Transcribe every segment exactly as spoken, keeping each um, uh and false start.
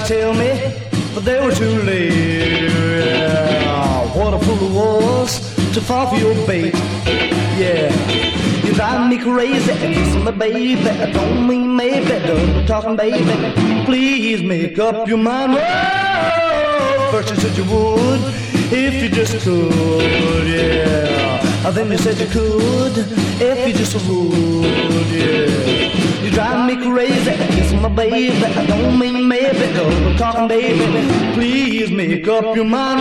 to tell me, but they were too late. Yeah. What a fool it was to fall for your bait. Yeah, you drive me crazy, kissing me, baby. Don't mean maybe, double talking, baby. Please make up your mind. Oh, first you said you would, if you just could, yeah. Then you said you could, if you just would, yeah. You drive me crazy, kissing my baby. Don't mean maybe, double talking, baby. Please make up your mind.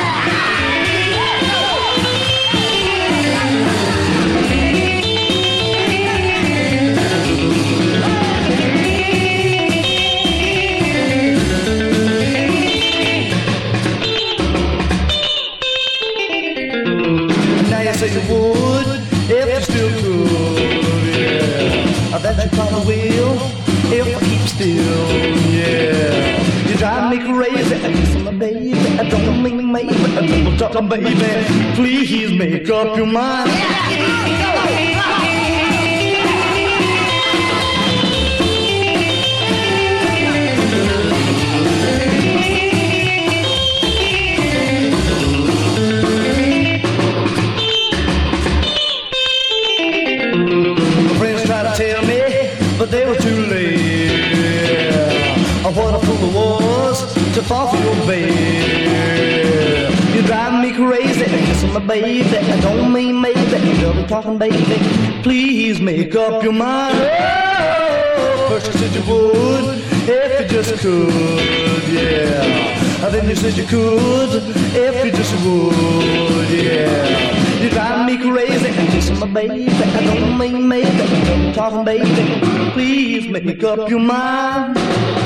Say you would, if you still could, yeah. I bet you probably will, if I keep still, yeah. You drive me crazy, kissing my baby. I don't mean maybe, I double talking, baby. Please make up your mind. Tell me, but they were too late. Yeah. What a fool it was to fall for your bait. You drive me crazy, kissing my baby. I don't mean maybe, double talking, baby. Please make up your mind. Oh, first you said you would, if you just could, yeah. Then you said you could, if you just would, yeah. You drive me crazy, kissing my baby. I don't mean maybe, I'm talking, baby. Please make up your mind.